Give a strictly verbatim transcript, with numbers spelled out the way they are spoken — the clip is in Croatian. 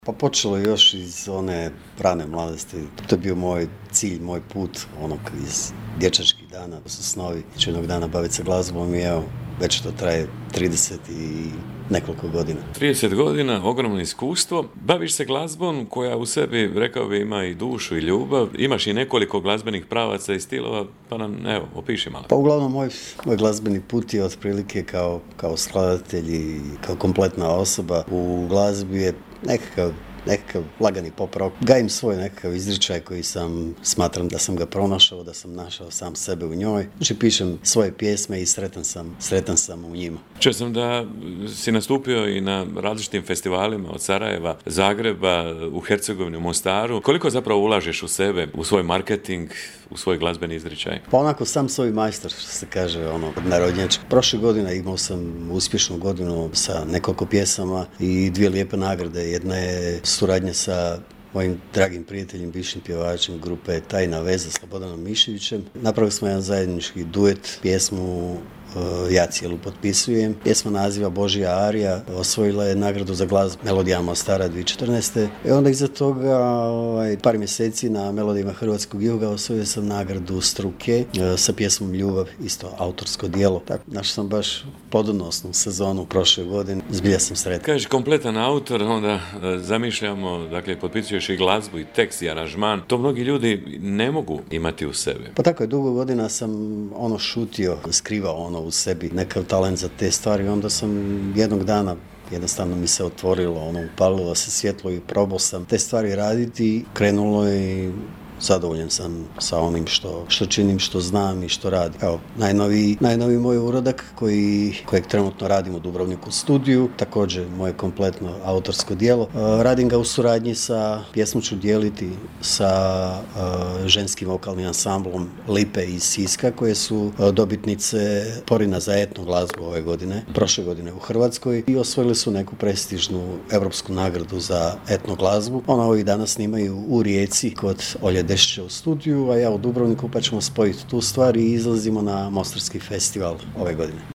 Pa počelo je još iz one rane mladosti. To je bio moj cilj, moj put, onog iz dječačkih dana. To su snovi, ću jednog dana baviti se glazbom i evo, već to traje trideset i nekoliko godina. trideset godina, ogromno iskustvo. Baviš se glazbom koja u sebi, rekao bi, ima i dušu i ljubav. Imaš i nekoliko glazbenih pravaca i stilova, pa nam, evo, opiši malo. Pa uglavnom, moj, moj glazbeni put je otprilike kao, kao skladatelj i kao kompletna osoba u glazbi je nekakav nekakav lagani pop rock. Gajim svoj nekakav izričaj koji sam, smatram da sam ga pronašao, da sam našao sam sebe u njoj. Znači pišem svoje pjesme i sretan sam, sretan sam u njima. Čuo sam da si nastupio i na različitim festivalima od Sarajeva, Zagreba, u Hercegovini, u Mostaru. Koliko zapravo ulažeš u sebe, u svoj marketing, u svoj glazbeni izričaj? Pa onako sam svoj majstor, što se kaže, ono, narodnjački. Prošle godine imao sam uspješnu godinu sa nekoliko pjesama i dvije lijepe nagrade. Jedna je suradnja sa mojim dragim prijateljem, bivšim pjevačem grupe Tajna veza, Slobodanom Miševićem. Napravili smo jedan zajednički duet, pjesmu Ja cijelu potpisujem. Pjesma naziva Božja arija, osvojila je nagradu za glazbu Melodija Mostara dvije tisuće četrnaeste. I onda iza toga ovaj, par mjeseci na Melodijama Hrvatskog juga osvojio sam nagradu Struke sa pjesmom Ljubav, isto autorsko djelo. Tako, našao sam baš plodonosnu sezonu prošle godine. Zbilja sam sretan. Kažeš kompletan autor, onda zamišljamo, dakle, potpisuješ i glazbu i tekst i aranžman. To mnogi ljudi ne mogu imati u sebi. Pa tako je, dugo godina sam ono šutio, skrivao ono u sebi nekakav talent za te stvari. Onda sam jednog dana jednostavno mi se otvorilo, ono, upalilo se svjetlo i probao sam te stvari raditi. Krenulo je i zadovoljan sam sa onim što, što činim, što znam i što radim. Evo, najnoviji, najnoviji moj uradak koji, kojeg trenutno radim u Dubrovniku studiju, također moje kompletno autorsko djelo. Uh, radim ga u suradnji sa, pjesmu ću dijeliti sa uh, ženskim vokalnim ansamblom Lipe iz Siska, koje su uh, dobitnice Porina za etno glazbu ove godine, prošle godine u Hrvatskoj, i osvojili su neku prestižnu europsku nagradu za etno glazbu. Ona ovih danas snimaju u Rijeci kod Olje Dešće u studiju, a ja u Dubrovniku, pa ćemo spojiti tu stvar i izlazimo na Mostarski festival ove godine.